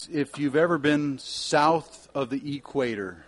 If you've ever been south of the equator,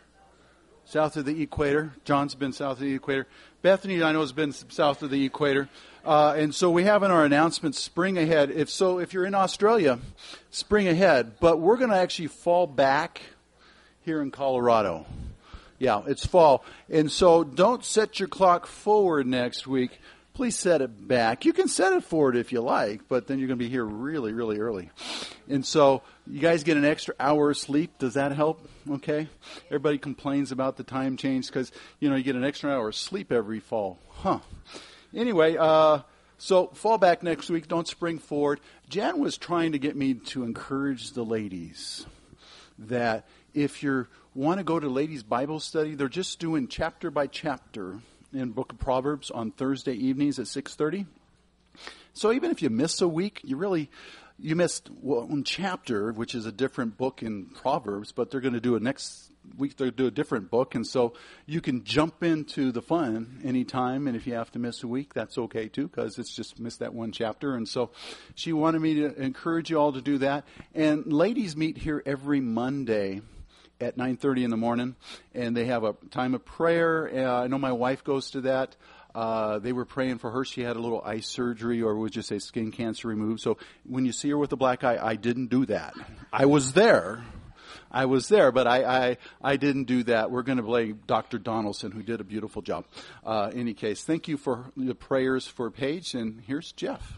John's been south of the equator. Bethany, I know, has been south of the equator. And so we have in our announcements, spring ahead. If you're in Australia, spring ahead. But we're going to actually fall back here in Colorado. Yeah, it's fall. And so don't set your clock forward next week. Please set it back. You can set it forward if you like, but then you're going to be here really, really early. And so you guys get an extra hour of sleep. Does that help? Okay. Everybody complains about the time change because, you get an extra hour of sleep every fall. Anyway, so fall back next week. Don't spring forward. Jan was trying to get me to encourage the ladies that if you want to go to ladies' Bible study, they're just doing chapter by chapter in Book of Proverbs on Thursday evenings at 6:30. So even if you miss a week, you missed one chapter, which is a different book in Proverbs, but they're going to do it next week. They'll do a different book, and so you can jump into the fun anytime. And if you have to miss a week, that's okay too, because it's just missed that one chapter. And so she wanted me to encourage you all to do that. And ladies meet here every Monday at 9:30 in the morning, and they have a time of prayer. I know my wife goes to that. They were praying for her. She had a little eye surgery, or would you say skin cancer removed. So when you see her with a black eye, I didn't do that. I was there, but I didn't do that. We're going to blame Dr. Donaldson, who did a beautiful job. Any case, thank you for the prayers for Paige, and here's Jeff.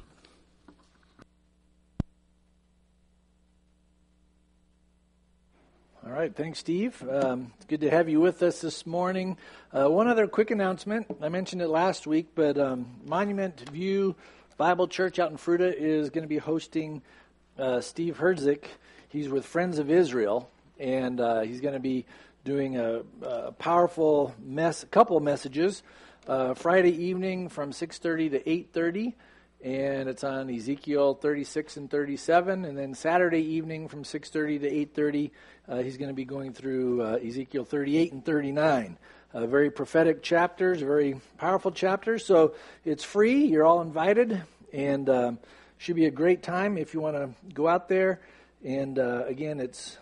All right, thanks, Steve. It's good to have you with us this morning. One other quick announcement. I mentioned it last week, but Monument View Bible Church out in Fruita is going to be hosting Steve Herzig. He's with Friends of Israel, and he's going to be doing a powerful couple of messages Friday evening from 6:30 to 8:30. And it's on Ezekiel 36 and 37. And then Saturday evening from 6:30 to 8:30, he's going to be going through Ezekiel 38 and 39. Very prophetic chapters, very powerful chapters. So it's free. You're all invited. And should be a great time if you want to go out there. And again, it's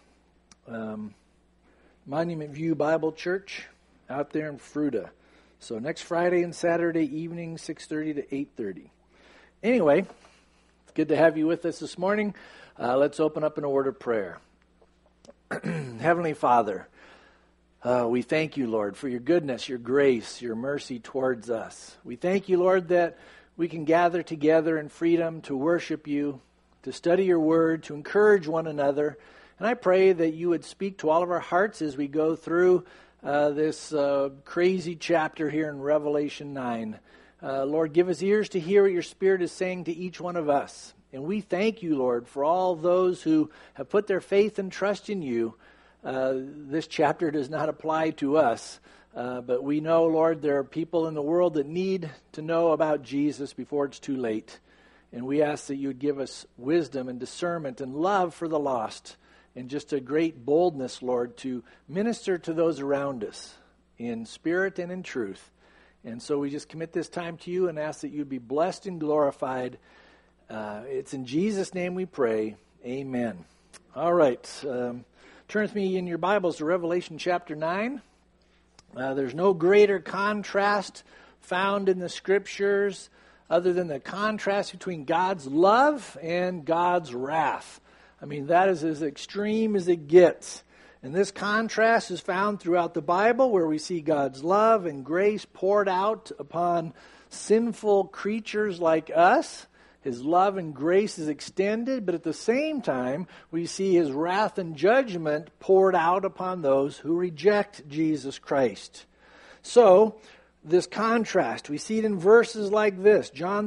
Monument View Bible Church out there in Fruita. So next Friday and Saturday evening, 6:30 to 8:30. Anyway, it's good to have you with us this morning. Let's open up in a word of prayer. Heavenly Father, we thank you, Lord, for your goodness, your grace, your mercy towards us. We thank you, Lord, that we can gather together in freedom to worship you, to study your word, to encourage one another. And I pray that you would speak to all of our hearts as we go through this crazy chapter here in Revelation 9. Lord, give us ears to hear what your Spirit is saying to each one of us. And we thank you, Lord, for all those who have put their faith and trust in you. This chapter does not apply to us, but we know, Lord, there are people in the world that need to know about Jesus before it's too late. And we ask that you would give us wisdom and discernment and love for the lost, and just a great boldness, Lord, to minister to those around us in spirit and in truth. And so we just commit this time to you and ask that you'd be blessed and glorified. It's in Jesus' name we pray. Amen. All right. Turn with me in your Bibles to Revelation chapter 9. There's no greater contrast found in the Scriptures other than the contrast between God's love and God's wrath. I mean, that is as extreme as it gets. And this contrast is found throughout the Bible, where we see God's love and grace poured out upon sinful creatures like us. His love and grace is extended, but at the same time, we see his wrath and judgment poured out upon those who reject Jesus Christ. So, this contrast, we see it in verses like this. John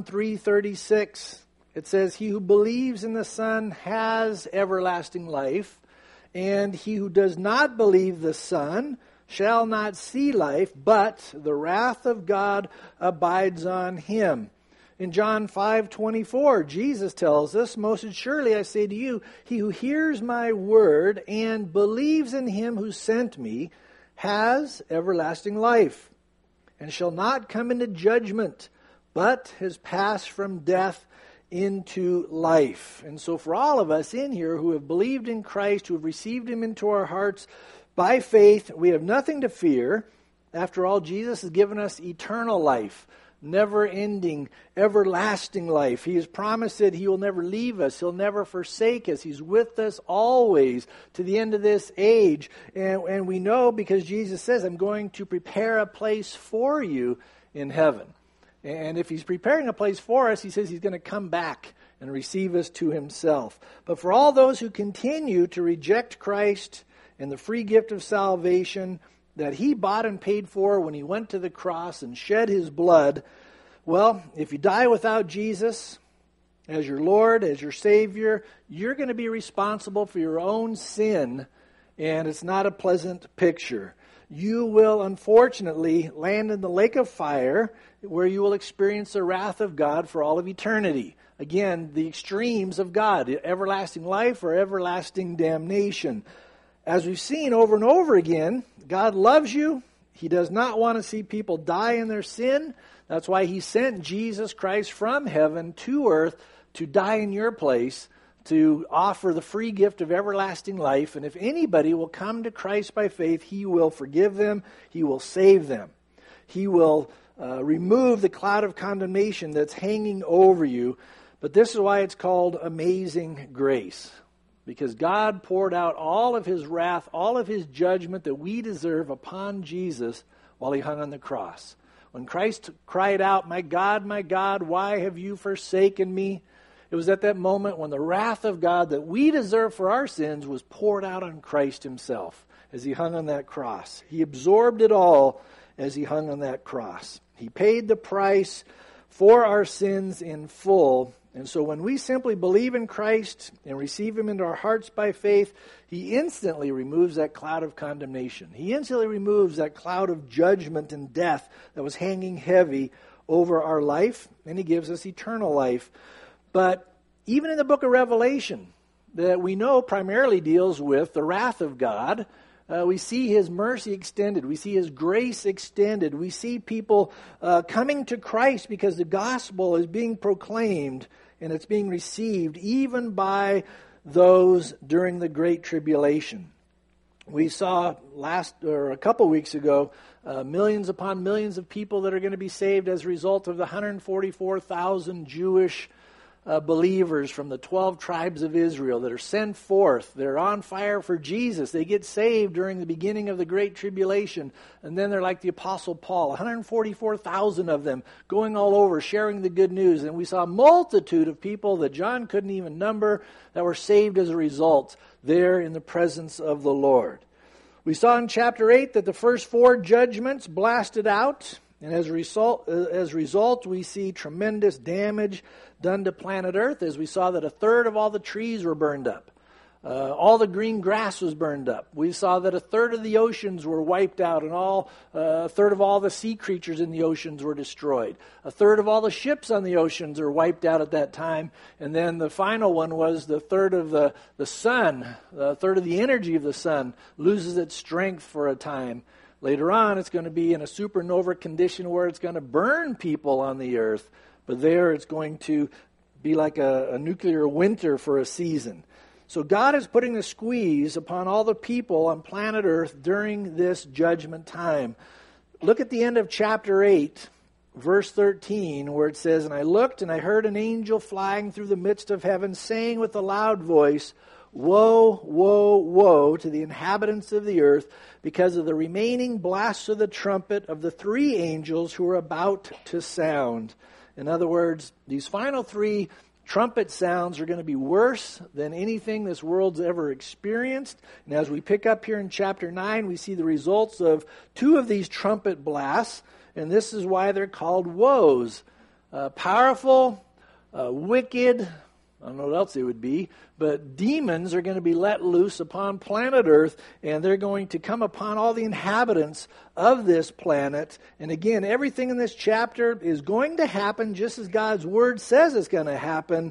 3:36, it says, "He who believes in the Son has everlasting life. And he who does not believe the Son shall not see life, but the wrath of God abides on him." In John 5:24, Jesus tells us, "Most assuredly I say to you, he who hears my word and believes in him who sent me has everlasting life, and shall not come into judgment, but has passed from death into life. And so for all of us in here who have believed in Christ, who have received Him into our hearts by faith, we have nothing to fear. After all, Jesus has given us eternal life, never-ending, everlasting life. He has promised that He will never leave us. He'll never forsake us. He's with us always to the end of this age. And we know because Jesus says, I'm going to prepare a place for you in heaven. And if He's preparing a place for us, He says He's going to come back and receive us to Himself. But for all those who continue to reject Christ and the free gift of salvation that He bought and paid for when He went to the cross and shed His blood, well, if you die without Jesus as your Lord, as your Savior, you're going to be responsible for your own sin, and it's not a pleasant picture. You will, unfortunately, land in the lake of fire where you will experience the wrath of God for all of eternity. Again, the extremes of God, everlasting life or everlasting damnation. As we've seen over and over again, God loves you. He does not want to see people die in their sin. That's why He sent Jesus Christ from heaven to earth to die in your place, to offer the free gift of everlasting life. And if anybody will come to Christ by faith, He will forgive them. He will save them. He will remove the cloud of condemnation that's hanging over you. But this is why it's called amazing grace. Because God poured out all of His wrath, all of His judgment that we deserve upon Jesus while He hung on the cross. When Christ cried out, my God, why have you forsaken me? It was at that moment when the wrath of God that we deserve for our sins was poured out on Christ Himself as He hung on that cross. He absorbed it all as He hung on that cross. He paid the price for our sins in full. And so when we simply believe in Christ and receive Him into our hearts by faith, He instantly removes that cloud of condemnation. He instantly removes that cloud of judgment and death that was hanging heavy over our life, and He gives us eternal life. But even in the book of Revelation, that we know primarily deals with the wrath of God, we see His mercy extended. We see His grace extended. We see people coming to Christ because the gospel is being proclaimed and it's being received even by those during the Great Tribulation. We saw a couple weeks ago millions upon millions of people that are going to be saved as a result of the 144,000 Jewish believers from the 12 tribes of Israel that are sent forth. They're on fire for Jesus. They get saved during the beginning of the Great Tribulation. And then they're like the Apostle Paul, 144,000 of them going all over sharing the good news. And we saw a multitude of people that John couldn't even number that were saved as a result there in the presence of the Lord. We saw in chapter 8 that the first 4 judgments blasted out. And as a result, we see tremendous damage done to planet Earth, as we saw that a third of all the trees were burned up. All the green grass was burned up. We saw that a third of the oceans were wiped out, and a third of all the sea creatures in the oceans were destroyed. A third of all the ships on the oceans are wiped out at that time. And then the final one was the third of the sun, the third of the energy of the sun loses its strength for a time. Later on, it's going to be in a supernova condition where it's going to burn people on the earth. But there it's going to be like a nuclear winter for a season. So God is putting a squeeze upon all the people on planet Earth during this judgment time. Look at the end of chapter 8, verse 13, where it says, "And I looked, and I heard an angel flying through the midst of heaven, saying with a loud voice, Woe, woe, woe to the inhabitants of the earth, because of the remaining blasts of the trumpet of the 3 angels who are about to sound." In other words, these final 3 trumpet sounds are going to be worse than anything this world's ever experienced. And as we pick up here in chapter 9, we see the results of 2 of these trumpet blasts, and this is why they're called woes. Powerful, wicked, I don't know what else they would be, but demons are going to be let loose upon planet Earth, and they're going to come upon all the inhabitants of this planet. And again, everything in this chapter is going to happen just as God's Word says it's going to happen.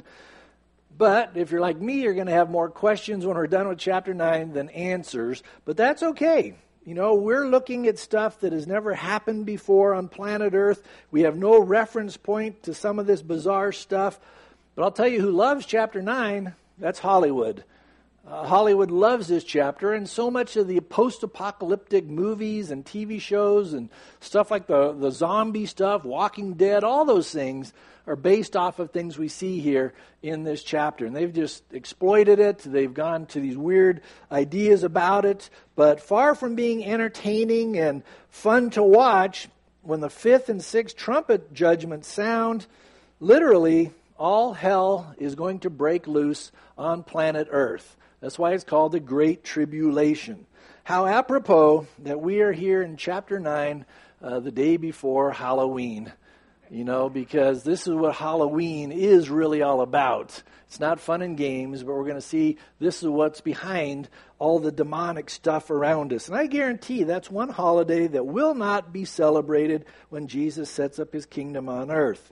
But if you're like me, you're going to have more questions when we're done with chapter 9 than answers. But that's okay. You know, we're looking at stuff that has never happened before on planet Earth. We have no reference point to some of this bizarre stuff. But I'll tell you who loves chapter 9, that's Hollywood. Hollywood loves this chapter, and so much of the post-apocalyptic movies and TV shows and stuff like the zombie stuff, Walking Dead, all those things are based off of things we see here in this chapter. And they've just exploited it. They've gone to these weird ideas about it. But far from being entertaining and fun to watch, when the 5th and 6th trumpet judgments sound, literally all hell is going to break loose on planet Earth. That's why it's called the Great Tribulation. How apropos that we are here in chapter 9 the day before Halloween. Because this is what Halloween is really all about. It's not fun and games, but we're going to see this is what's behind all the demonic stuff around us. And I guarantee that's one holiday that will not be celebrated when Jesus sets up his kingdom on earth.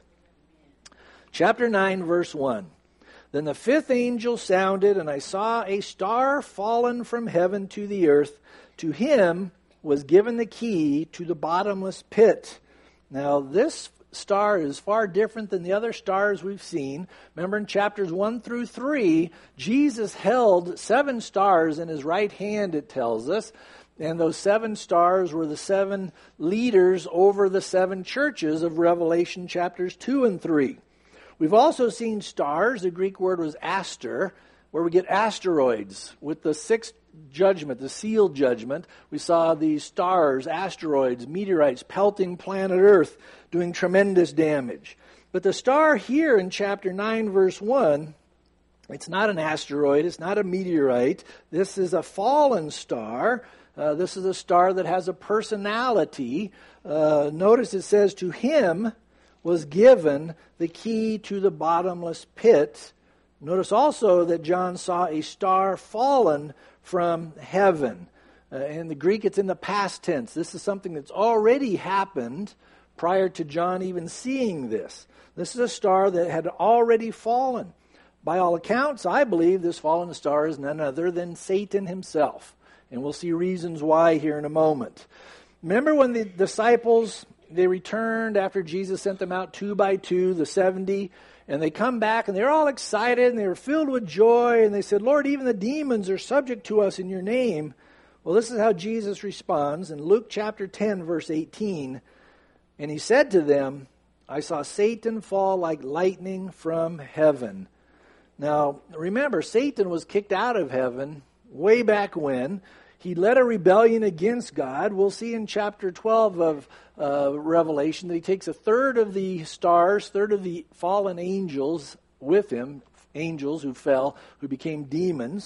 Chapter 9, verse 1. Then the 5th angel sounded, and I saw a star fallen from heaven to the earth. To him was given the key to the bottomless pit. Now this star is far different than the other stars we've seen. Remember in chapters 1 through 3, Jesus held 7 stars in his right hand, it tells us. And those 7 stars were the 7 leaders over the 7 churches of Revelation chapters 2 and 3. We've also seen stars. The Greek word was aster, where we get asteroids. With the 6th judgment, the seal judgment, we saw these stars, asteroids, meteorites pelting planet Earth, doing tremendous damage. But the star here in chapter 9, verse 1, it's not an asteroid, it's not a meteorite. This is a fallen star. This is a star that has a personality. Notice it says, to him was given the key to the bottomless pit. Notice also that John saw a star fallen from heaven. In the Greek, it's in the past tense. This is something that's already happened prior to John even seeing this. This is a star that had already fallen. By all accounts, I believe this fallen star is none other than Satan himself. And we'll see reasons why here in a moment. Remember when the disciples, they returned after Jesus sent them out 2 by 2, the 70, and they come back and they're all excited and they were filled with joy and they said, Lord, even the demons are subject to us in your name. Well, this is how Jesus responds in Luke chapter 10, verse 18. And he said to them, I saw Satan fall like lightning from heaven. Now, remember, Satan was kicked out of heaven way back when. He led a rebellion against God. We'll see in chapter 12 of Revelation that he takes a third of the stars, third of the fallen angels with him, angels who fell, who became demons.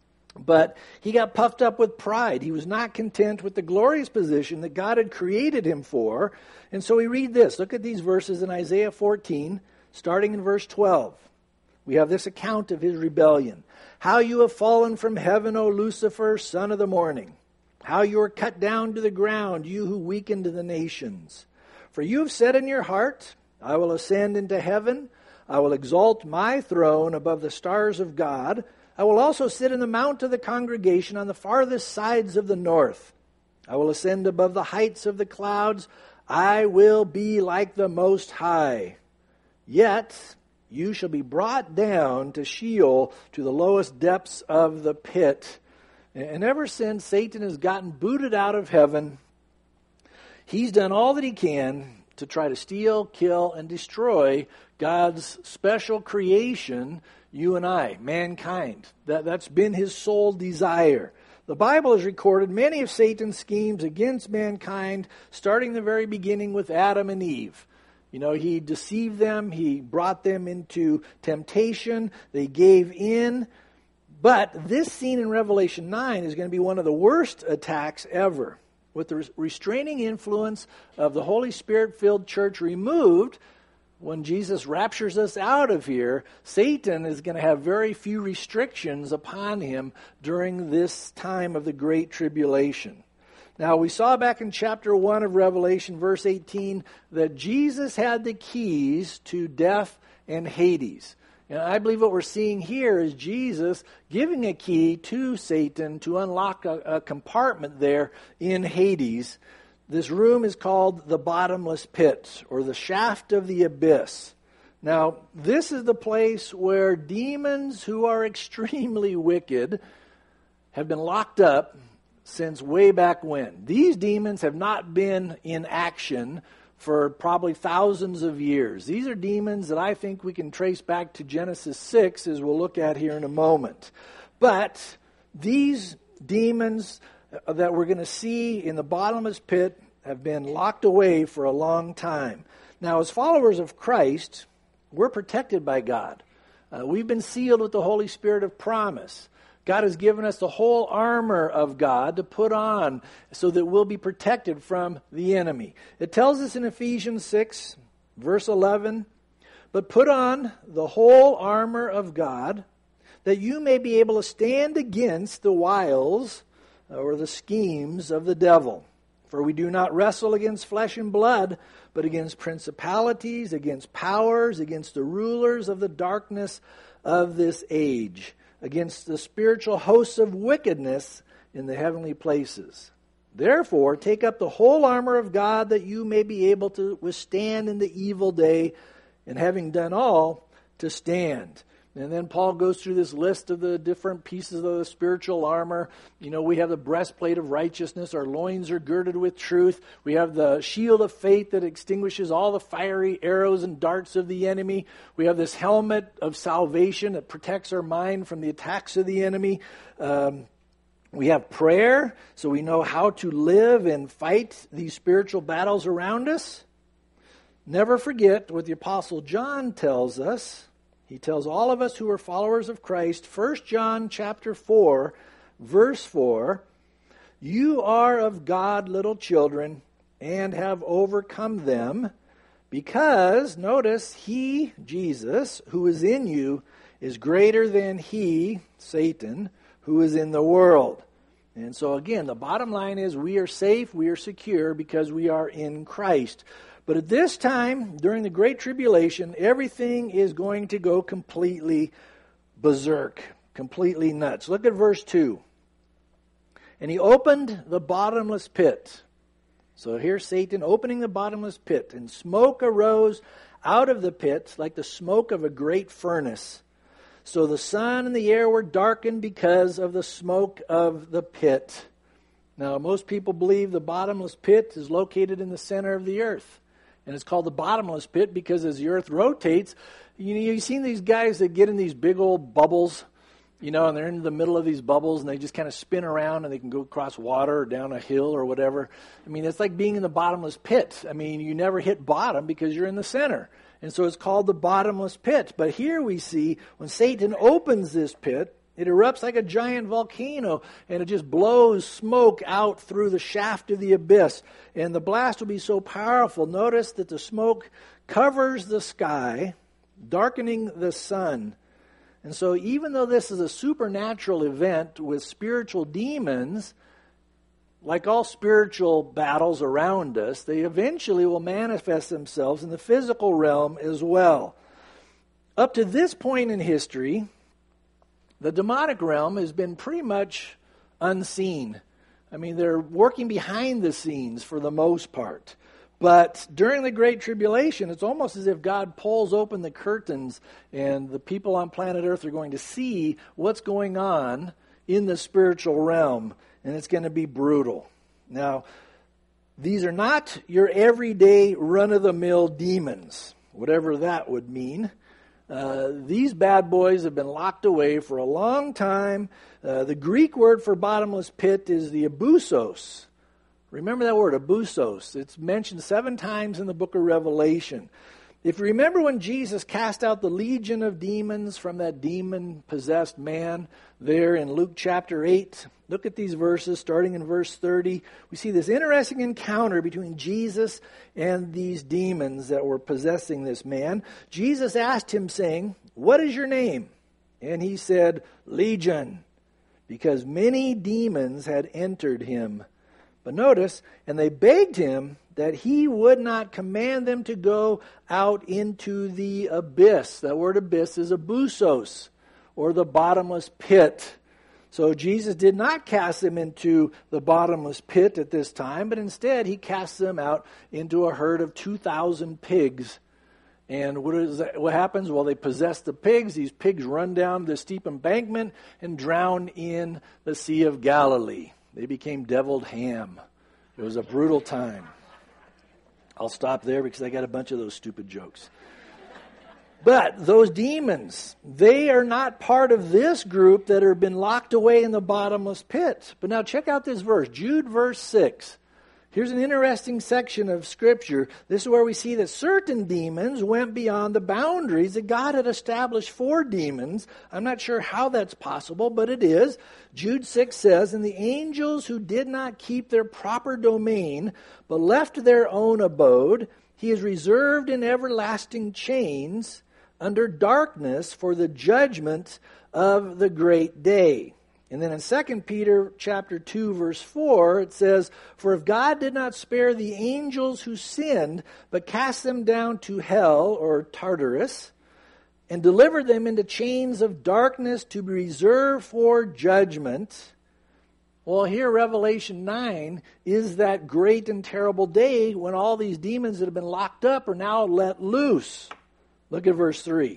But he got puffed up with pride. He was not content with the glorious position that God had created him for. And so we read this. Look at these verses in Isaiah 14, starting in verse 12. We have this account of his rebellion. How you have fallen from heaven, O Lucifer, son of the morning. How you are cut down to the ground, you who weakened the nations. For you have said in your heart, I will ascend into heaven. I will exalt my throne above the stars of God. I will also sit in the mount of the congregation on the farthest sides of the north. I will ascend above the heights of the clouds. I will be like the Most High. Yet you shall be brought down to Sheol, to the lowest depths of the pit. And ever since Satan has gotten booted out of heaven, he's done all that he can to try to steal, kill, and destroy God's special creation, you and I, mankind. That's been his sole desire. The Bible has recorded many of Satan's schemes against mankind, starting the very beginning with Adam and Eve. You know, he deceived them. He brought them into temptation. They gave in. But this scene in Revelation 9 is going to be one of the worst attacks ever. With the restraining influence of the Holy Spirit-filled church removed, when Jesus raptures us out of here, Satan is going to have very few restrictions upon him during this time of the Great Tribulation. Now, we saw back in chapter 1 of Revelation, verse 18, that Jesus had the keys to death and Hades. And I believe what we're seeing here is Jesus giving a key to Satan to unlock a compartment there in Hades. This room is called the bottomless pit, or the shaft of the abyss. Now, this is the place where demons who are extremely wicked have been locked up since way back when. These demons have not been in action for probably thousands of years. These are demons that I think we can trace back to Genesis 6, as we'll look at here in a moment. But these demons that we're going to see in the bottomless pit have been locked away for a long time. Now, as followers of Christ, we're protected by God. We've been sealed with the Holy Spirit of promise. God has given us the whole armor of God to put on so that we'll be protected from the enemy. It tells us in Ephesians 6, verse 11, "But put on the whole armor of God, that you may be able to stand against the wiles or the schemes of the devil. For we do not wrestle against flesh and blood, but against principalities, against powers, against the rulers of the darkness of this age, against the spiritual hosts of wickedness in the heavenly places. Therefore, take up the whole armor of God, that you may be able to withstand in the evil day, and having done all, to stand." And then Paul goes through this list of the different pieces of the spiritual armor. You know, we have the breastplate of righteousness. Our loins are girded with truth. We have the shield of faith that extinguishes all the fiery arrows and darts of the enemy. We have this helmet of salvation that protects our mind from the attacks of the enemy. We have prayer, so we know how to live and fight these spiritual battles around us. Never forget what the Apostle John tells us. He tells all of us who are followers of Christ, 1 John chapter 4, verse 4, "You are of God, little children, and have overcome them, because," notice, "He," Jesus, "who is in you is greater than he," Satan, "who is in the world." And so again, the bottom line is we are safe, we are secure, because we are in Christ. But at this time, during the Great Tribulation, everything is going to go completely berserk, completely nuts. Look at verse 2. "And he opened the bottomless pit." So here's Satan opening the bottomless pit. "And smoke arose out of the pit like the smoke of a great furnace. So the sun and the air were darkened because of the smoke of the pit." Now, most people believe the bottomless pit is located in the center of the earth. And it's called the bottomless pit because as the earth rotates, you've seen these guys that get in these big old bubbles, and they're in the middle of these bubbles and they just kind of spin around and they can go across water or down a hill or whatever. I mean, it's like being in the bottomless pit. I mean, you never hit bottom because you're in the center. And so it's called the bottomless pit. But here we see when Satan opens this pit, it erupts like a giant volcano, and it just blows smoke out through the shaft of the abyss. And the blast will be so powerful. Notice that the smoke covers the sky, darkening the sun. And so even though this is a supernatural event with spiritual demons, like all spiritual battles around us, they eventually will manifest themselves in the physical realm as well. Up to this point in history, the demonic realm has been pretty much unseen. I mean, they're working behind the scenes for the most part. But during the Great Tribulation, it's almost as if God pulls open the curtains and the people on planet Earth are going to see what's going on in the spiritual realm, and it's going to be brutal. Now, these are not your everyday run-of-the-mill demons, whatever that would mean. These bad boys have been locked away for a long time. The Greek word for bottomless pit is the abusos. Remember that word, abusos. It's mentioned 7 times in the book of Revelation. If you remember when Jesus cast out the legion of demons from that demon-possessed man there in Luke chapter 8, look at these verses starting in verse 30. We see this interesting encounter between Jesus and these demons that were possessing this man. Jesus asked him, saying, "What is your name?" And he said, "Legion," because many demons had entered him. But notice, and they begged him that he would not command them to go out into the abyss. That word abyss is abusos, or the bottomless pit. So Jesus did not cast them into the bottomless pit at this time, but instead he cast them out into a herd of 2,000 pigs. And what happens? Well, they possess the pigs. These pigs run down the steep embankment and drown in the Sea of Galilee. They became deviled ham. It was a brutal time. I'll stop there because I got a bunch of those stupid jokes. But those demons, they are not part of this group that have been locked away in the bottomless pit. But now check out this verse, Jude verse 6. Here's an interesting section of Scripture. This is where we see that certain demons went beyond the boundaries that God had established for demons. I'm not sure how that's possible, but it is. Jude 6 says, "And the angels who did not keep their proper domain, but left their own abode, he is reserved in everlasting chains under darkness for the judgment of the great day." And then in 2 Peter chapter 2, verse 4, it says, "For if God did not spare the angels who sinned, but cast them down to hell," or Tartarus, "and delivered them into chains of darkness to be reserved for judgment." Well, here Revelation 9 is that great and terrible day when all these demons that have been locked up are now let loose. Look at verse 3.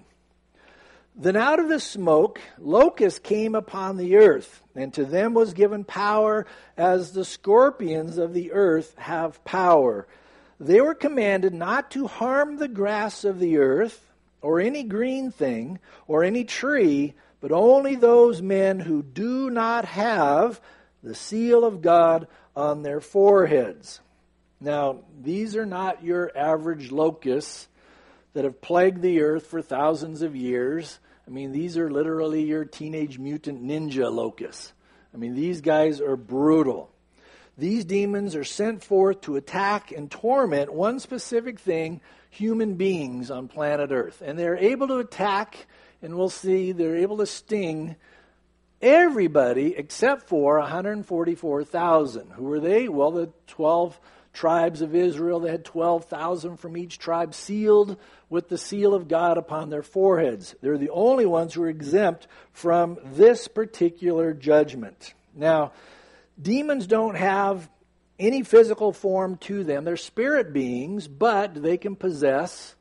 "Then out of the smoke locusts came upon the earth, and to them was given power as the scorpions of the earth have power. They were commanded not to harm the grass of the earth, or any green thing, or any tree, but only those men who do not have the seal of God on their foreheads." Now, these are not your average locusts that have plagued the earth for thousands of years. I mean, these are literally your teenage mutant ninja locusts. I mean, these guys are brutal. These demons are sent forth to attack and torment one specific thing, human beings on planet Earth. And they're able to attack, and we'll see, they're able to sting everybody except for 144,000. Who were they? Well, the 12 tribes of Israel. They had 12,000 from each tribe sealed with the seal of God upon their foreheads. They're the only ones who are exempt from this particular judgment. Now, demons don't have any physical form to them. They're spirit beings, but they can possess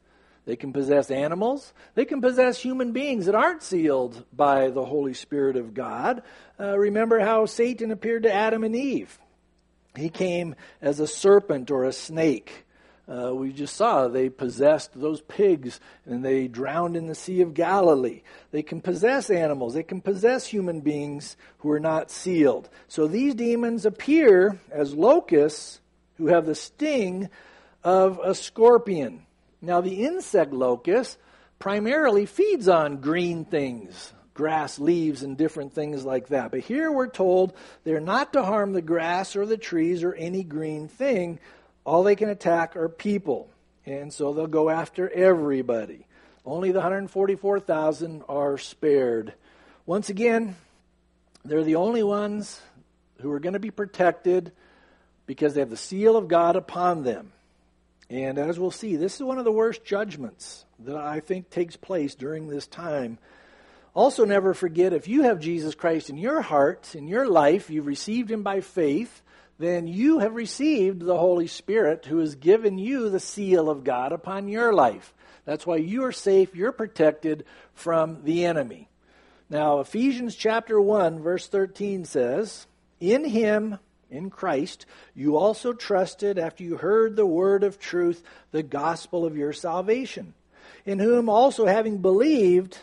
animals. They can possess human beings that aren't sealed by the Holy Spirit of God. Remember how Satan appeared to Adam and Eve. He came as a serpent or a snake. We just saw they possessed those pigs and they drowned in the Sea of Galilee. They can possess animals. They can possess human beings who are not sealed. So these demons appear as locusts who have the sting of a scorpion. Now the insect locust primarily feeds on green things, grass, leaves, and different things like that. But here we're told they're not to harm the grass or the trees or any green thing. All they can attack are people. And so they'll go after everybody. Only the 144,000 are spared. Once again, they're the only ones who are going to be protected because they have the seal of God upon them. And as we'll see, this is one of the worst judgments that I think takes place during this time. Also, never forget, if you have Jesus Christ in your heart, in your life, you've received Him by faith, then you have received the Holy Spirit who has given you the seal of God upon your life. That's why you are safe, you're protected from the enemy. Now, Ephesians chapter 1, verse 13 says, "In Him, in Christ, you also trusted after you heard the word of truth, the gospel of your salvation, in whom also having believed,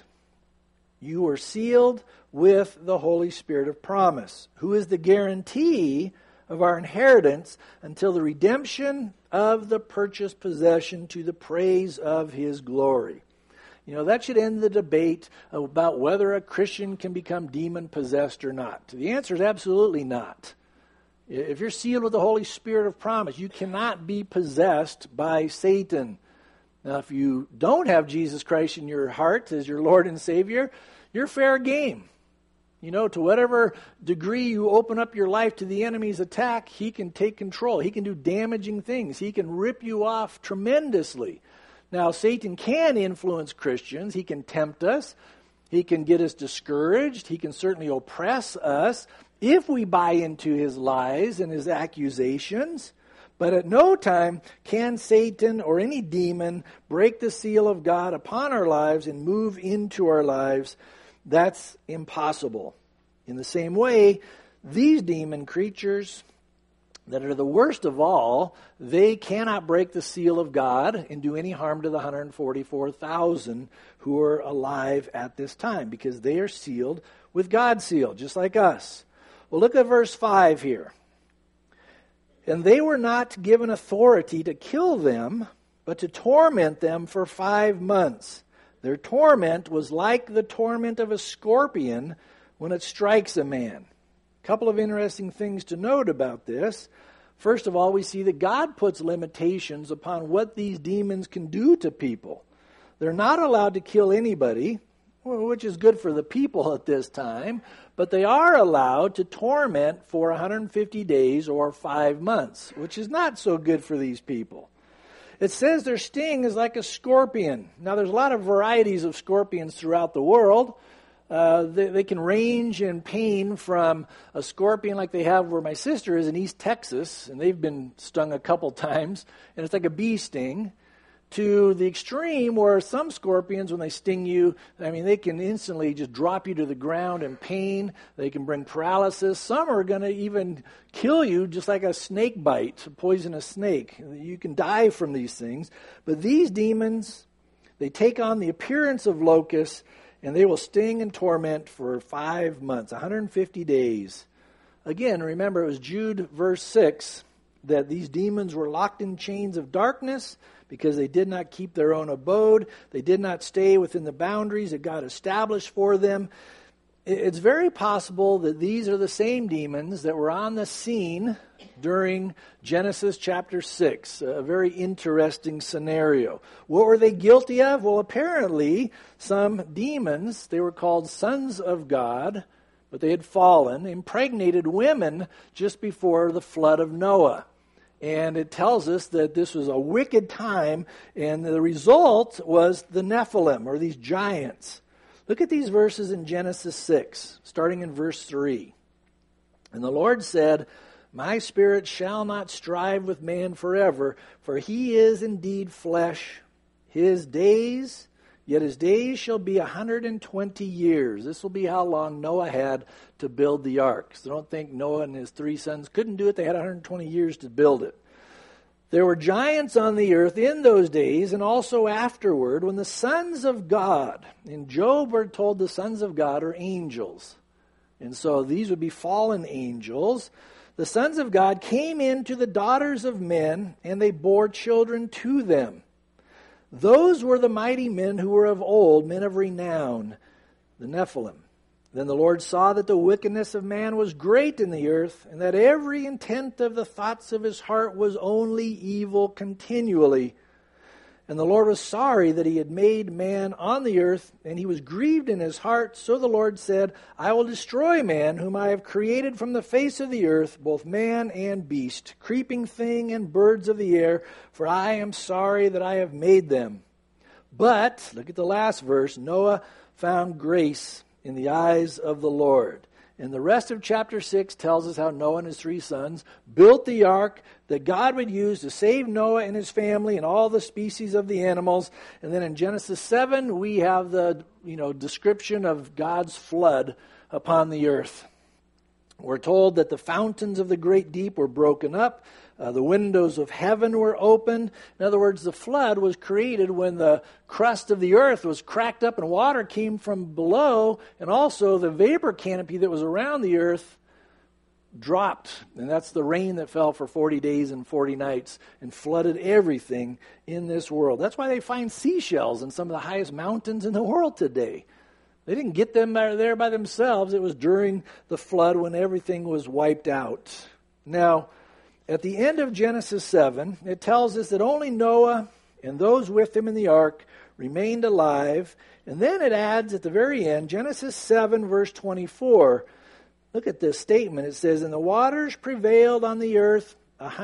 you were sealed with the Holy Spirit of promise, who is the guarantee of our inheritance until the redemption of the purchased possession to the praise of His glory." You know, that should end the debate about whether a Christian can become demon-possessed or not. The answer is absolutely not. If you're sealed with the Holy Spirit of promise, you cannot be possessed by Satan. Now, if you don't have Jesus Christ in your heart as your Lord and Savior, you're fair game. You know, to whatever degree you open up your life to the enemy's attack, he can take control. He can do damaging things. He can rip you off tremendously. Now, Satan can influence Christians. He can tempt us. He can get us discouraged. He can certainly oppress us if we buy into his lies and his accusations. But at no time can Satan or any demon break the seal of God upon our lives and move into our lives. That's impossible. In the same way, these demon creatures that are the worst of all, they cannot break the seal of God and do any harm to the 144,000 who are alive at this time, because they are sealed with God's seal, just like us. Well, look at verse 5 here. And they were not given authority to kill them, but to torment them for 5 months. Their torment was like the torment of a scorpion when it strikes a man. A couple of interesting things to note about this. First of all, we see that God puts limitations upon what these demons can do to people. They're not allowed to kill anybody, which is good for the people at this time, but they are allowed to torment for 150 days or 5 months, which is not so good for these people. It says their sting is like a scorpion. Now, there's a lot of varieties of scorpions throughout the world. They can range in pain from a scorpion like they have where my sister is in East Texas, and they've been stung a couple times, and it's like a bee sting, to the extreme where some scorpions, when they sting you, they can instantly just drop you to the ground in pain. They can bring paralysis. Some are going to even kill you just like a snake bite, a poisonous snake. You can die from these things. But these demons, they take on the appearance of locusts, and they will sting and torment for 5 months, 150 days. Again, remember, it was Jude verse 6 that these demons were locked in chains of darkness because they did not keep their own abode. They did not stay within the boundaries that God established for them. It's very possible that these are the same demons that were on the scene during Genesis chapter 6, a very interesting scenario. What were they guilty of? Well, apparently, some demons, they were called sons of God, but they had fallen, impregnated women just before the flood of Noah. And it tells us that this was a wicked time, and the result was the Nephilim, or these giants. Look at these verses in Genesis 6, starting in verse 3. And the Lord said, My spirit shall not strive with man forever, for he is indeed flesh. His days shall be 120 years. This will be how long Noah had to build the ark. So don't think Noah and his 3 sons couldn't do it. They had 120 years to build it. There were giants on the earth in those days and also afterward when the sons of God, in Job we're told the sons of God are angels. And so these would be fallen angels. The sons of God came in to the daughters of men, and they bore children to them. Those were the mighty men who were of old, men of renown, the Nephilim. Then the Lord saw that the wickedness of man was great in the earth, and that every intent of the thoughts of his heart was only evil continually. And the Lord was sorry that he had made man on the earth, and he was grieved in his heart. So the Lord said, I will destroy man, whom I have created from the face of the earth, both man and beast, creeping thing and birds of the air, for I am sorry that I have made them. But, look at the last verse, Noah found grace in the eyes of the Lord. And the rest of chapter 6 tells us how Noah and his 3 sons built the ark that God would use to save Noah and his family and all the species of the animals. And then in Genesis 7, we have the description of God's flood upon the earth. We're told that the fountains of the great deep were broken up. The windows of heaven were opened. In other words, the flood was created when the crust of the earth was cracked up and water came from below, and also the vapor canopy that was around the earth dropped. And that's the rain that fell for 40 days and 40 nights and flooded everything in this world. That's why they find seashells in some of the highest mountains in the world today. They didn't get them there by themselves. It was during the flood when everything was wiped out. Now, at the end of Genesis 7, it tells us that only Noah and those with him in the ark remained alive. And then it adds at the very end, Genesis 7, verse 24. Look at this statement. It says, And the waters prevailed on the earth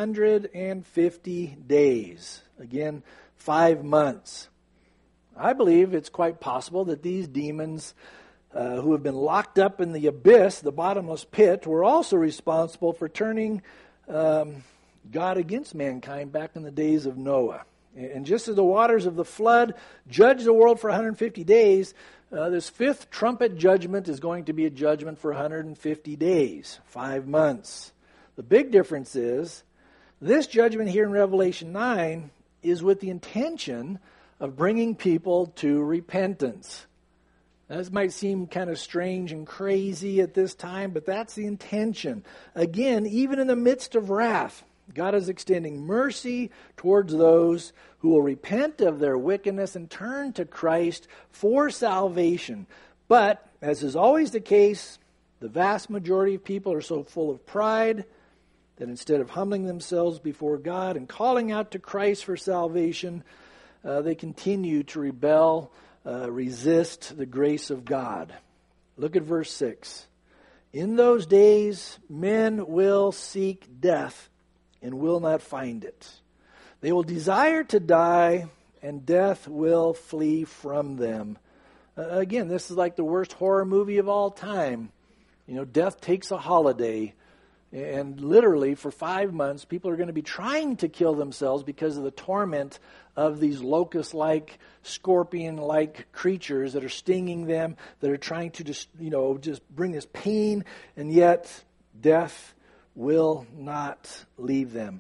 150 days. Again, 5 months. I believe it's quite possible that these demons who have been locked up in the abyss, the bottomless pit, were also responsible for turning God against mankind back in the days of Noah. And just as the waters of the flood judged the world for 150 days, this fifth trumpet judgment is going to be a judgment for 150 days, 5 months. The big difference is this judgment here in Revelation 9 is with the intention of bringing people to repentance. This might seem kind of strange and crazy at this time, but that's the intention. Again, even in the midst of wrath, God is extending mercy towards those who will repent of their wickedness and turn to Christ for salvation. But, as is always the case, the vast majority of people are so full of pride that instead of humbling themselves before God and calling out to Christ for salvation, they continue to rebel, resist the grace of God. Look at verse 6. In those days, men will seek death and will not find it. They will desire to die, and death will flee from them. Again, this is like the worst horror movie of all time. Death takes a holiday, and literally for 5 months, people are going to be trying to kill themselves because of the torment of these locust-like, scorpion-like creatures that are stinging them, that are trying to just bring this pain, and yet death will not leave them,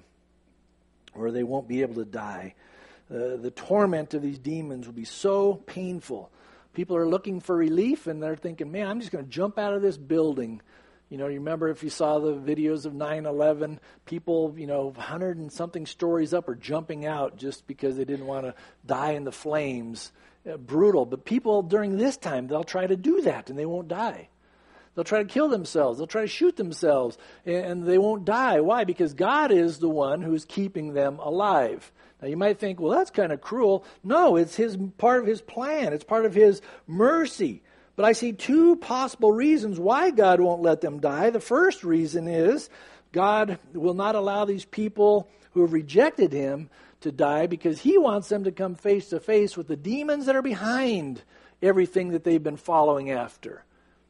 or they won't be able to die. The torment of these demons will be so painful. People are looking for relief, and they're thinking, man, I'm just going to jump out of this building. You remember if you saw the videos of 9/11, people, 100 and something stories up are jumping out just because they didn't want to die in the flames. Brutal. But people during this time, they'll try to do that, and they won't die. They'll try to kill themselves. They'll try to shoot themselves, and they won't die. Why? Because God is the one who is keeping them alive. Now, you might think, well, that's kind of cruel. No, it's part of His plan. It's part of His mercy. But I see two possible reasons why God won't let them die. The first reason is God will not allow these people who have rejected Him to die because He wants them to come face to face with the demons that are behind everything that they've been following after.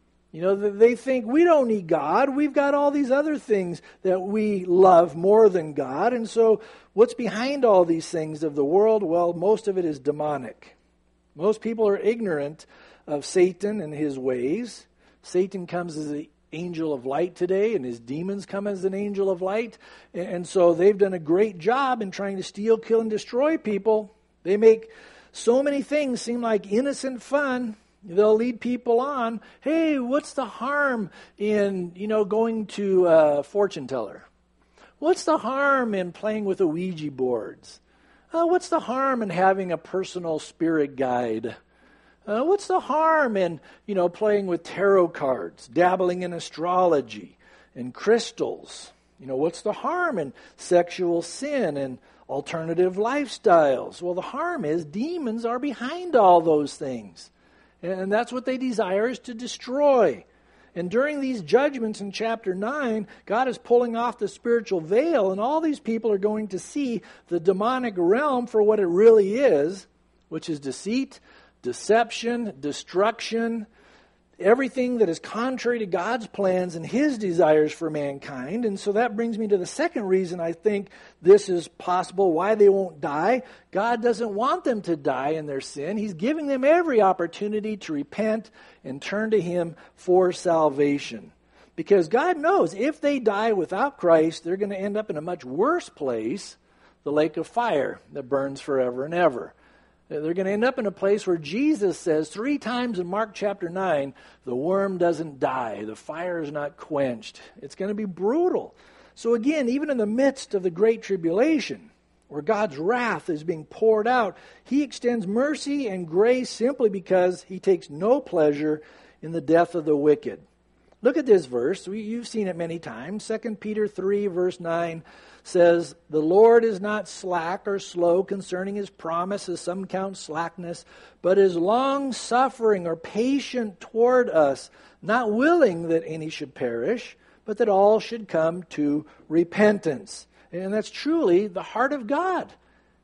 They think we don't need God. We've got all these other things that we love more than God. And so what's behind all these things of the world? Well, most of it is demonic. Most people are ignorant of Satan and his ways. Satan comes as an angel of light today, and his demons come as an angel of light. And so they've done a great job in trying to steal, kill, and destroy people. They make so many things seem like innocent fun. They'll lead people on. Hey, what's the harm in, going to a fortune teller? What's the harm in playing with the Ouija boards? What's the harm in having a personal spirit guide? What's the harm in, playing with tarot cards, dabbling in astrology and crystals? What's the harm in sexual sin and alternative lifestyles? Well, the harm is demons are behind all those things. And that's what they desire, is to destroy. And during these judgments in chapter 9, God is pulling off the spiritual veil, and all these people are going to see the demonic realm for what it really is, which is deceit, deception, destruction, everything that is contrary to God's plans and His desires for mankind. And so that brings me to the second reason I think this is possible, why they won't die. God doesn't want them to die in their sin. He's giving them every opportunity to repent and turn to Him for salvation. Because God knows if they die without Christ, they're going to end up in a much worse place, the lake of fire that burns forever and ever. They're going to end up in a place where Jesus says 3 times in Mark chapter 9, the worm doesn't die, the fire is not quenched. It's going to be brutal. So again, even in the midst of the great tribulation, where God's wrath is being poured out, He extends mercy and grace simply because He takes no pleasure in the death of the wicked. Look at this verse. You've seen it many times. 2 Peter 3 verse 9 says, "The Lord is not slack or slow concerning His promise, as some count slackness, but is long-suffering or patient toward us, not willing that any should perish, but that all should come to repentance." And that's truly the heart of God.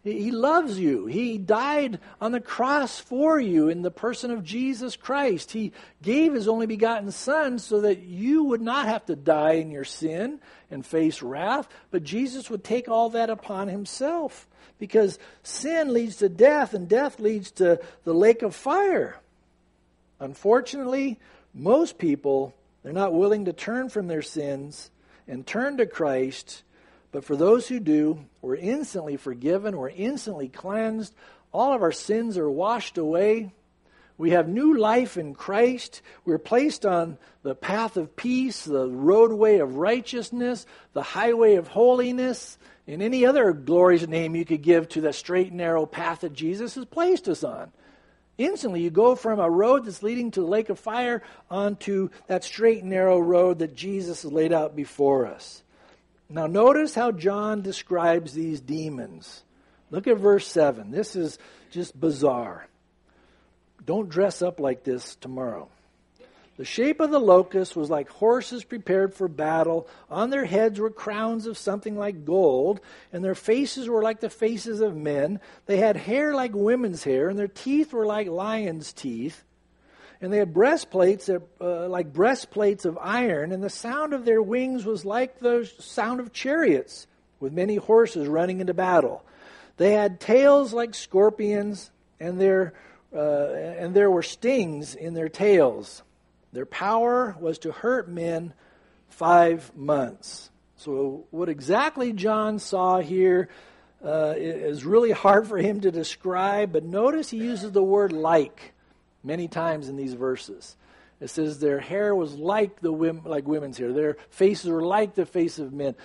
He loves you. He died on the cross for you in the person of Jesus Christ. He gave His only begotten Son so that you would not have to die in your sin and face wrath, but Jesus would take all that upon Himself. Because sin leads to death, and death leads to the lake of fire. Unfortunately, most people, they're not willing to turn from their sins and turn to Christ. But for those who do, we're instantly forgiven, we're instantly cleansed. All of our sins are washed away. We have new life in Christ. We're placed on the path of peace, the roadway of righteousness, the highway of holiness, and any other glorious name you could give to the straight and narrow path that Jesus has placed us on. Instantly, you go from a road that's leading to the lake of fire onto that straight and narrow road that Jesus has laid out before us. Now notice how John describes these demons. Look at verse 7. This is just bizarre. Don't dress up like this tomorrow. The shape of the locusts was like horses prepared for battle. On their heads were crowns of something like gold, and their faces were like the faces of men. They had hair like women's hair, and their teeth were like lions' teeth. And they had breastplates like breastplates of iron, and the sound of their wings was like the sound of chariots, with many horses running into battle. They had tails like scorpions, and there were stings in their tails. Their power was to hurt men 5 months. So what exactly John saw here is really hard for him to describe, but notice he uses the word like many times in these verses. It says their hair was like women's hair. Their faces were like the face of men.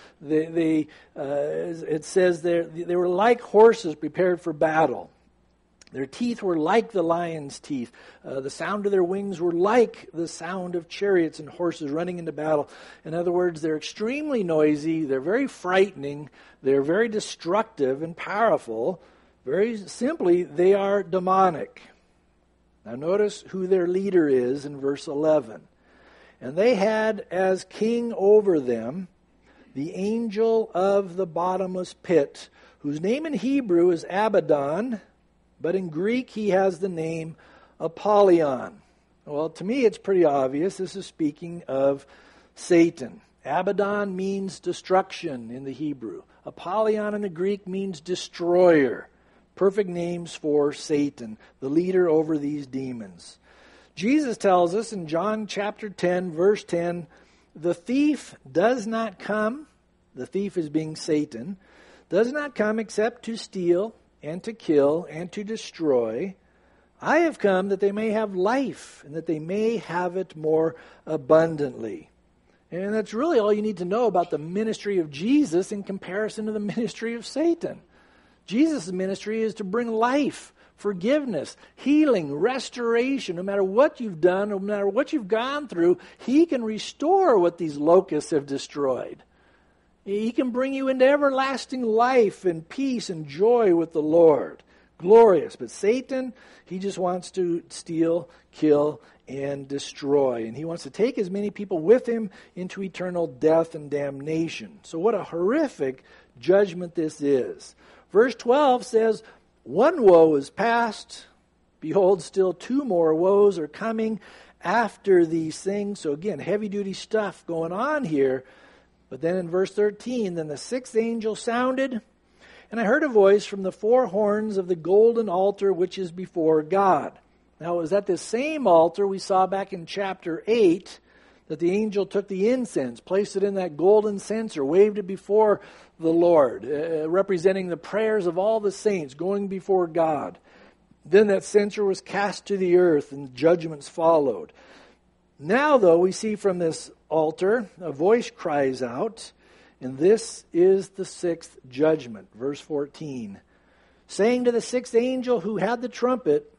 It says they were like horses prepared for battle. Their teeth were like the lion's teeth. The sound of their wings were like the sound of chariots and horses running into battle. In other words, they're extremely noisy. They're very frightening. They're very destructive and powerful. Very simply, they are demonic. Now notice who their leader is in verse 11. And they had as king over them the angel of the bottomless pit, whose name in Hebrew is Abaddon, but in Greek he has the name Apollyon. Well, to me it's pretty obvious. This is speaking of Satan. Abaddon means destruction in the Hebrew. Apollyon in the Greek means destroyer. Perfect names for Satan, the leader over these demons. Jesus tells us in John chapter 10, verse 10, the thief does not come, the thief is being Satan, does not come except to steal and to kill and to destroy. I have come that they may have life and that they may have it more abundantly. And that's really all you need to know about the ministry of Jesus in comparison to the ministry of Satan. Jesus' ministry is to bring life, forgiveness, healing, restoration. No matter what you've done, no matter what you've gone through, He can restore what these locusts have destroyed. He can bring you into everlasting life and peace and joy with the Lord. Glorious. But Satan, he just wants to steal, kill, and destroy. And he wants to take as many people with him into eternal death and damnation. So what a horrific judgment this is. Verse 12 says, one woe is past. Behold, still 2 more woes are coming after these things. So again, heavy-duty stuff going on here. But then in verse 13, then the 6th angel sounded, and I heard a voice from the 4 horns of the golden altar which is before God. Now, it was at this same altar we saw back in chapter 8 that the angel took the incense, placed it in that golden censer, waved it before the Lord, representing the prayers of all the saints going before God. Then that censer was cast to the earth and judgments followed. Now, though, we see from this altar, a voice cries out, and this is the 6th judgment. Verse 14, saying to the 6th angel who had the trumpet,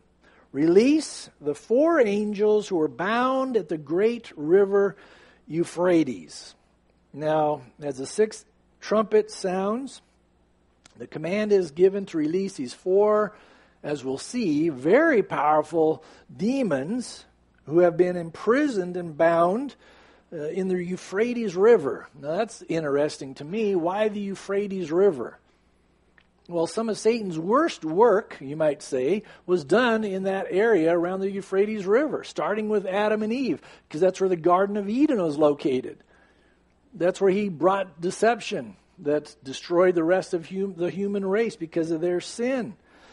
release the 4 angels who are bound at the great river Euphrates. Now, as the 6th trumpet sounds, the command is given to release these 4, as we'll see, very powerful demons who have been imprisoned and bound in the Euphrates River. Now that's interesting to me. Why the Euphrates River? Well, some of Satan's worst work, you might say, was done in that area around the Euphrates River, starting with Adam and Eve, because that's where the Garden of Eden was located. That's where he brought deception that destroyed the rest of the human race because of their sin.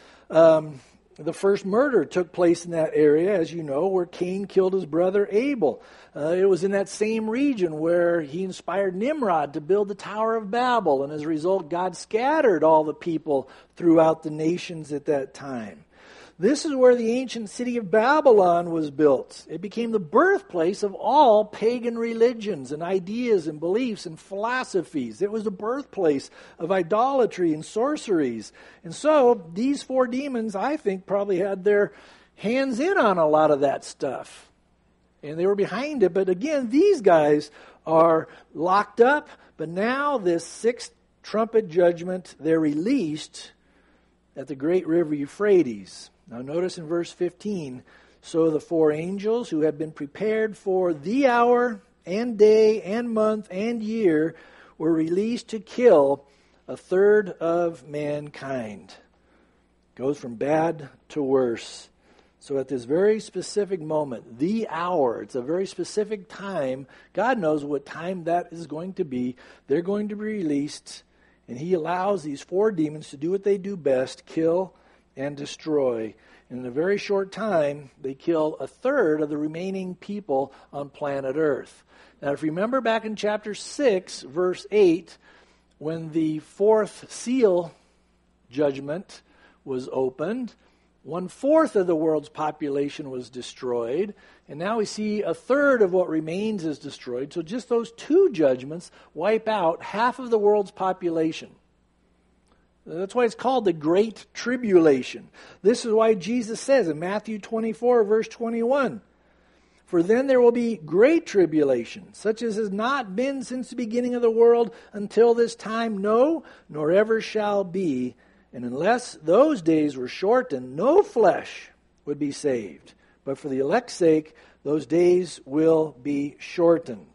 The first murder took place in that area, as you know, where Cain killed his brother Abel. It was in that same region where he inspired Nimrod to build the Tower of Babel, and as a result, God scattered all the people throughout the nations at that time. This is where the ancient city of Babylon was built. It became the birthplace of all pagan religions and ideas and beliefs and philosophies. It was the birthplace of idolatry and sorceries. And so these four demons, I think, probably had their hands in on a lot of that stuff. And they were behind it. But again, these guys are locked up. But now this sixth trumpet judgment, they're released at the great river Euphrates. Now notice in verse 15, so the four angels who had been prepared for the hour and day and month and year were released to kill a third of mankind. Goes from bad to worse. So at this very specific moment, the hour, it's a very specific time. God knows what time that is going to be. They're going to be released, and he allows these four demons to do what they do best, kill and destroy. And in a very short time, they kill a third of the remaining people on planet Earth. Now, if you remember back in chapter 6, verse 8, when the fourth seal judgment was opened, 1/4 of the world's population was destroyed. And now we see a third of what remains is destroyed. So just those two judgments wipe out half of the world's population. That's why it's called the Great Tribulation. This is why Jesus says in Matthew 24, verse 21, for then there will be great tribulation, such as has not been since the beginning of the world until this time, no, nor ever shall be. And unless those days were shortened, no flesh would be saved. But for the elect's sake, those days will be shortened.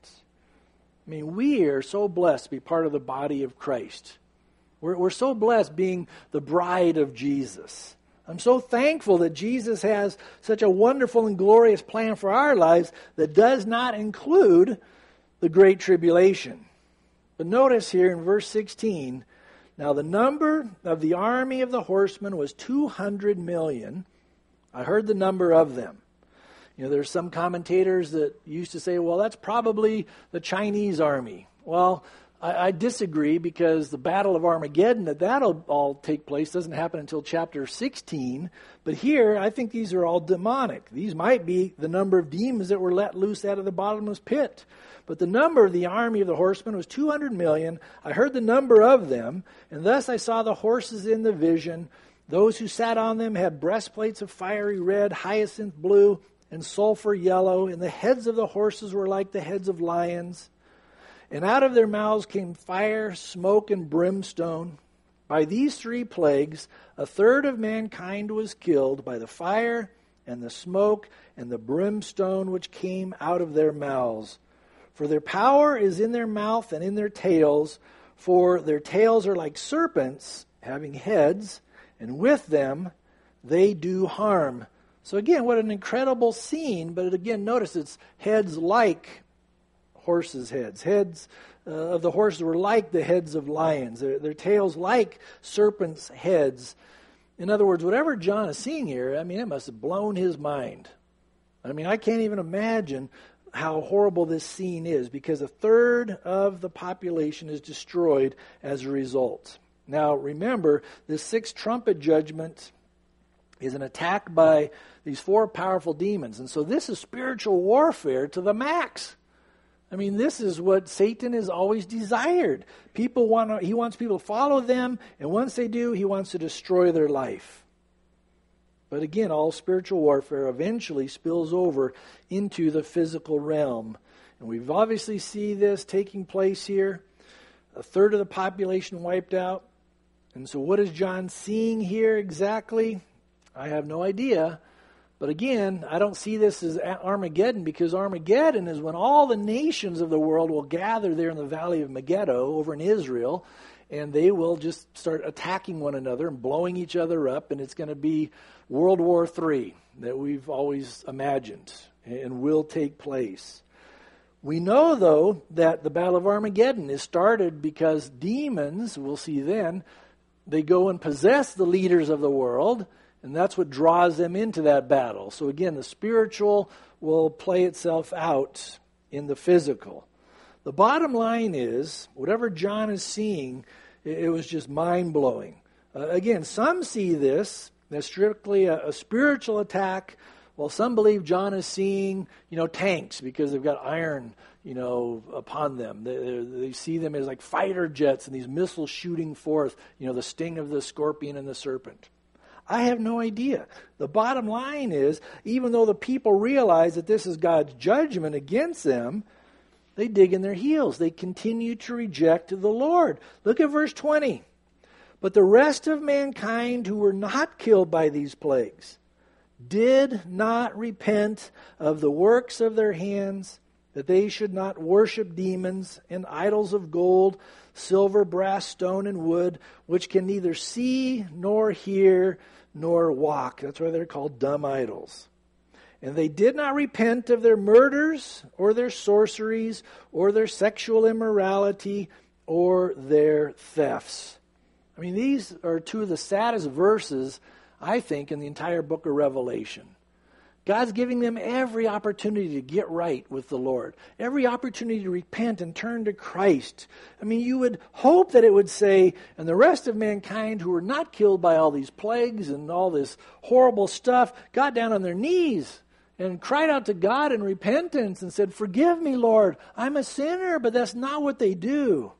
I mean, we are so blessed to be part of the body of Christ. We're so blessed being the bride of Jesus. I'm so thankful that Jesus has such a wonderful and glorious plan for our lives that does not include the Great Tribulation. But notice here in verse 16, now the number of the army of the horsemen was 200 million. I heard the number of them. You know, there's some commentators that used to say, well, that's probably the Chinese army. Well, I disagree, because the Battle of Armageddon, that'll all take place, doesn't happen until chapter 16. But here, I think these are all demonic. These might be the number of demons that were let loose out of the bottomless pit. But the number of the army of the horsemen was 200 million. I heard the number of them, and thus I saw the horses in the vision. Those who sat on them had breastplates of fiery red, hyacinth blue, and sulfur yellow, and the heads of the horses were like the heads of lions. And out of their mouths came fire, smoke, and brimstone. By these three plagues, a third of mankind was killed by the fire and the smoke and the brimstone which came out of their mouths. For their power is in their mouth and in their tails, for their tails are like serpents having heads, and with them they do harm. So again, what an incredible scene, but again, notice it's heads like horses' heads. Heads of the horses were like the heads of lions. Their tails like serpents' heads. In other words, whatever John is seeing here, I mean, it must have blown his mind. I mean, I can't even imagine how horrible this scene is, because a third of the population is destroyed as a result. Now, remember, this sixth trumpet judgment is an attack by these four powerful demons. And so this is spiritual warfare to the max. I mean, this is what Satan has always desired. He wants people to follow them, and once they do, he wants to destroy their life. But again, all spiritual warfare eventually spills over into the physical realm. And we've obviously see this taking place here. A third of the population wiped out. And so what is John seeing here exactly? I have no idea. But again, I don't see this as Armageddon, because Armageddon is when all the nations of the world will gather there in the valley of Megiddo over in Israel, and they will just start attacking one another and blowing each other up, and it's going to be World War III that we've always imagined and will take place. We know, though, that the Battle of Armageddon is started because demons, we'll see then, they go and possess the leaders of the world, and that's what draws them into that battle. So again, the spiritual will play itself out in the physical. The bottom line is, whatever John is seeing, it was just mind-blowing. Again, some see this as strictly a spiritual attack, while some believe John is seeing, tanks because they've got iron, upon them. They see them as like fighter jets and these missiles shooting forth, the sting of the scorpion and the serpent. I have no idea. The bottom line is, even though the people realize that this is God's judgment against them, they dig in their heels. They continue to reject the Lord. Look at verse 20. But the rest of mankind who were not killed by these plagues did not repent of the works of their hands, that they should not worship demons and idols of gold, silver, brass, stone, and wood, which can neither see nor hear nor walk. That's why they're called dumb idols. And they did not repent of their murders or their sorceries or their sexual immorality or their thefts. I mean, these are two of the saddest verses, I think, in the entire book of Revelation. God's giving them every opportunity to get right with the Lord, every opportunity to repent and turn to Christ. I mean, you would hope that it would say, and the rest of mankind who were not killed by all these plagues and all this horrible stuff got down on their knees and cried out to God in repentance and said, "Forgive me, Lord, I'm a sinner," but that's not what they do.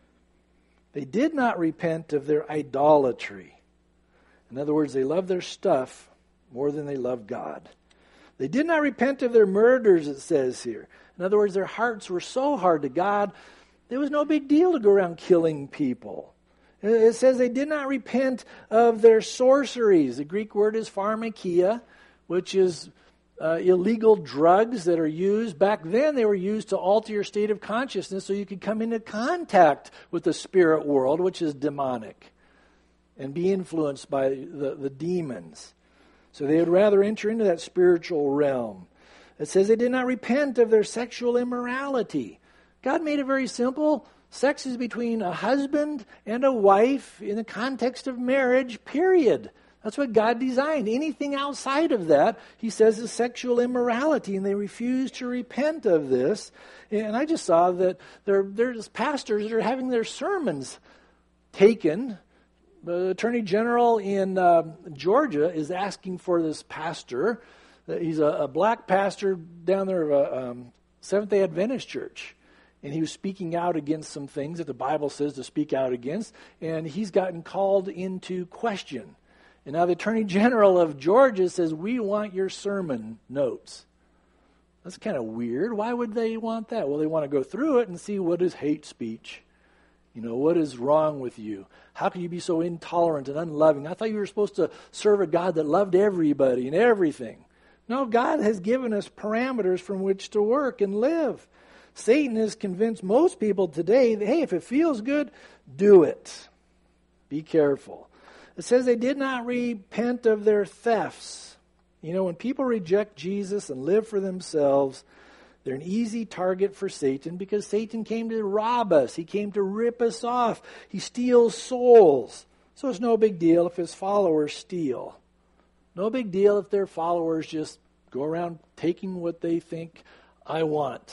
They did not repent of their idolatry. In other words, they love their stuff more than they love God. They did not repent of their murders, it says here. In other words, their hearts were so hard to God, it was no big deal to go around killing people. It says they did not repent of their sorceries. The Greek word is pharmakia, which is illegal drugs that are used. Back then, they were used to alter your state of consciousness so you could come into contact with the spirit world, which is demonic, and be influenced by the demons. So they would rather enter into that spiritual realm. It says they did not repent of their sexual immorality. God made it very simple. Sex is between a husband and a wife in the context of marriage, period. That's what God designed. Anything outside of that, he says, is sexual immorality, and they refuse to repent of this. And I just saw that there's pastors that are having their sermons taken. The Attorney General in Georgia is asking for this pastor. He's a black pastor down there of a Seventh-day Adventist church. And he was speaking out against some things that the Bible says to speak out against. And he's gotten called into question. And now the Attorney General of Georgia says, "We want your sermon notes." That's kind of weird. Why would they want that? Well, they want to go through it and see what is hate speech. What is wrong with you? How can you be so intolerant and unloving? I thought you were supposed to serve a God that loved everybody and everything. No, God has given us parameters from which to work and live. Satan has convinced most people today that, hey, if it feels good, do it. Be careful. It says they did not repent of their thefts. When people reject Jesus and live for themselves, they're an easy target for Satan because Satan came to rob us. He came to rip us off. He steals souls. So it's no big deal if his followers steal. No big deal if their followers just go around taking what they think I want.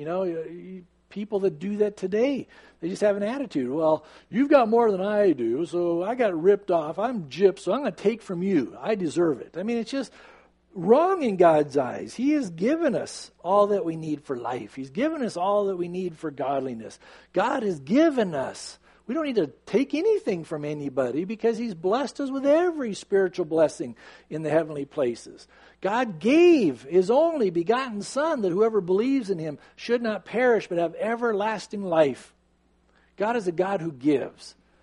People that do that today, they just have an attitude. Well, you've got more than I do, so I got ripped off. I'm gypped, so I'm going to take from you. I deserve it. I mean, it's just wrong in God's eyes. He has given us all that we need for life. He's given us all that we need for godliness. God has given us. We don't need to take anything from anybody because he's blessed us with every spiritual blessing in the heavenly places. God gave his only begotten Son that whoever believes in him should not perish but have everlasting life. God is a God who gives.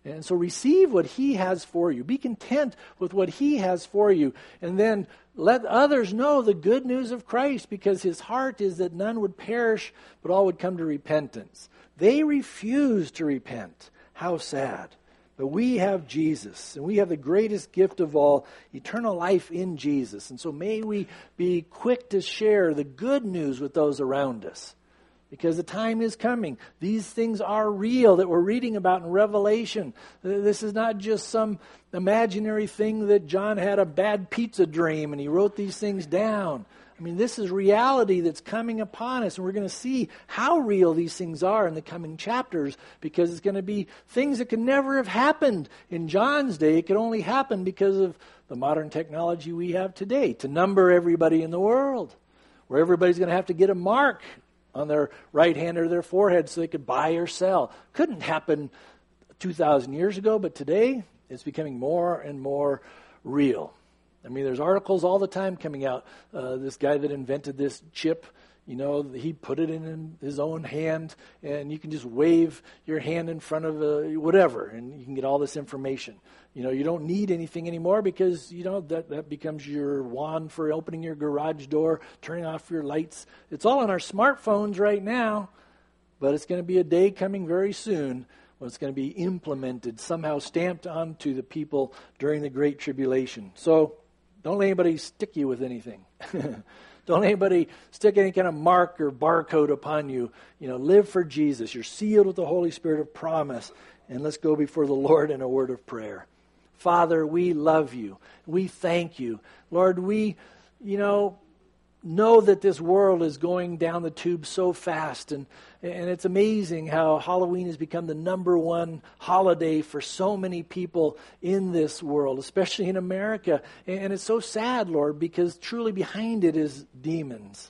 And so receive what He has for you. Be content with what He has for you. And then let others know the good news of Christ, because His heart is that none would perish, but all would come to repentance. They refuse to repent. How sad. But we have Jesus, and we have the greatest gift of all, eternal life in Jesus. And so may we be quick to share the good news with those around us, because the time is coming. These things are real that we're reading about in Revelation. This is not just some imaginary thing that John had a bad pizza dream and he wrote these things down. I mean, this is reality that's coming upon us, and we're going to see how real these things are in the coming chapters, because it's going to be things that could never have happened in John's day. It could only happen because of the modern technology we have today to number everybody in the world, where everybody's going to have to get a mark on their right hand or their forehead so they could buy or sell. Couldn't happen 2,000 years ago, but today it's becoming more and more real. I mean, there's articles all the time coming out. This guy that invented this chip, he put it in his own hand, and you can just wave your hand in front of whatever, and you can get all this information. You don't need anything anymore, because, that becomes your wand for opening your garage door, turning off your lights. It's all on our smartphones right now, but it's going to be a day coming very soon when it's going to be implemented, somehow stamped onto the people during the Great Tribulation. So don't let anybody stick you with anything. Don't let anybody stick any kind of mark or barcode upon you. Live for Jesus. You're sealed with the Holy Spirit of promise. And let's go before the Lord in a word of prayer. Father, we love you. We thank you. Lord, we, know that this world is going down the tube so fast, and it's amazing how Halloween has become the number one holiday for so many people in this world, especially in America. And it's so sad, Lord, because truly behind it is demons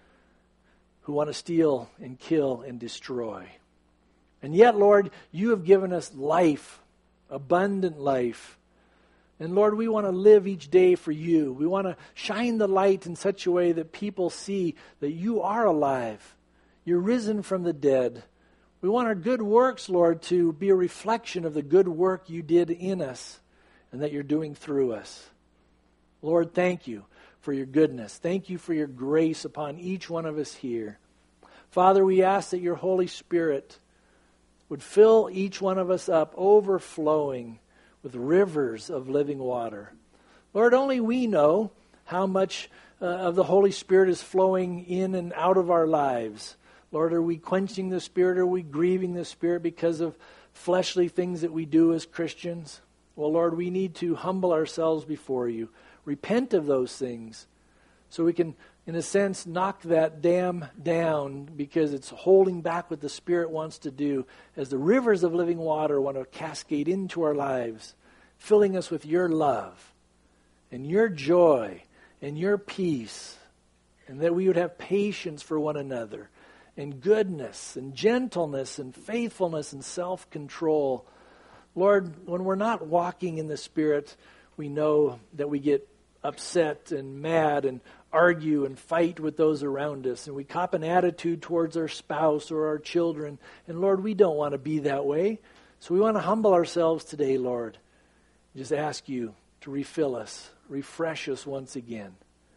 who want to steal and kill and destroy. And yet, Lord, you have given us life, abundant life. And Lord, we want to live each day for you. We want to shine the light in such a way that people see that you are alive. You're risen from the dead. We want our good works, Lord, to be a reflection of the good work you did in us and that you're doing through us. Lord, thank you for your goodness. Thank you for your grace upon each one of us here. Father, we ask that your Holy Spirit would fill each one of us up, overflowing with rivers of living water. Lord, only we know how much of the Holy Spirit is flowing in and out of our lives. Lord, are we quenching the Spirit? Are we grieving the Spirit because of fleshly things that we do as Christians? Well, Lord, we need to humble ourselves before you. Repent of those things so we can, in a sense, knock that dam down, because it's holding back what the Spirit wants to do as the rivers of living water want to cascade into our lives, filling us with your love and your joy and your peace, and that we would have patience for one another and goodness and gentleness and faithfulness and self-control. Lord, when we're not walking in the Spirit, we know that we get upset and mad and argue and fight with those around us, and we cop an attitude towards our spouse or our children. And Lord, we don't want to be that way. So we want to humble ourselves today, Lord. Just ask you to refill us, refresh us once again.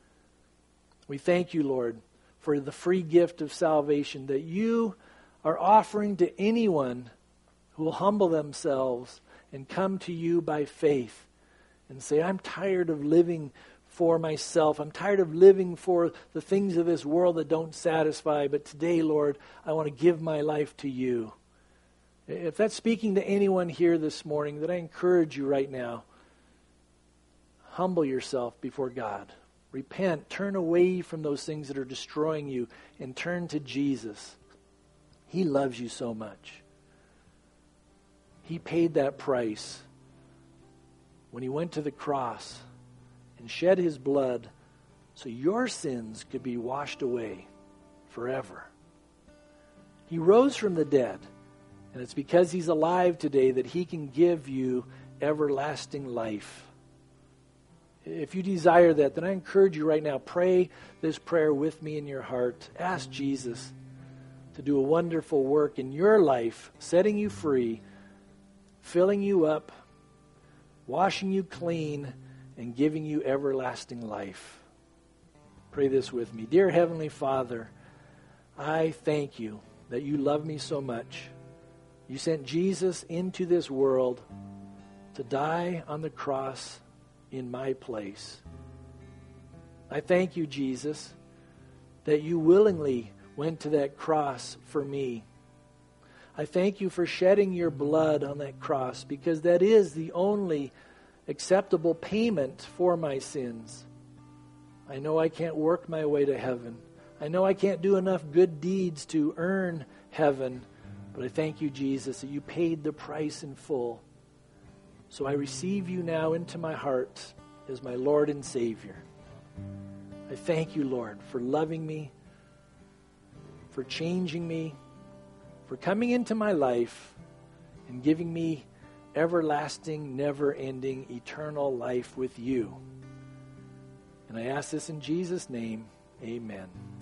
We thank you, Lord, for the free gift of salvation that you are offering to anyone who will humble themselves and come to you by faith and say, I'm tired of living for myself. I'm tired of living for the things of this world that don't satisfy. But today, Lord, I want to give my life to you. If that's speaking to anyone here this morning, then I encourage you right now, humble yourself before God. Repent. Turn away from those things that are destroying you and turn to Jesus. He loves you so much. He paid that price when he went to the cross and shed his blood so your sins could be washed away forever. He rose from the dead, and it's because he's alive today that he can give you everlasting life. If you desire that, then I encourage you right now, pray this prayer with me in your heart. Ask Jesus to do a wonderful work in your life, setting you free, filling you up, washing you clean, and giving you everlasting life. Pray this with me. Dear Heavenly Father, I thank you that you love me so much. You sent Jesus into this world to die on the cross in my place. I thank you, Jesus, that you willingly went to that cross for me. I thank you for shedding your blood on that cross, because that is the only acceptable payment for my sins. I know I can't work my way to heaven. I know I can't do enough good deeds to earn heaven, but I thank you, Jesus, that you paid the price in full. So I receive you now into my heart as my Lord and Savior. I thank you, Lord, for loving me, for changing me, for coming into my life and giving me everlasting, never-ending, eternal life with you. And I ask this in Jesus' name, amen.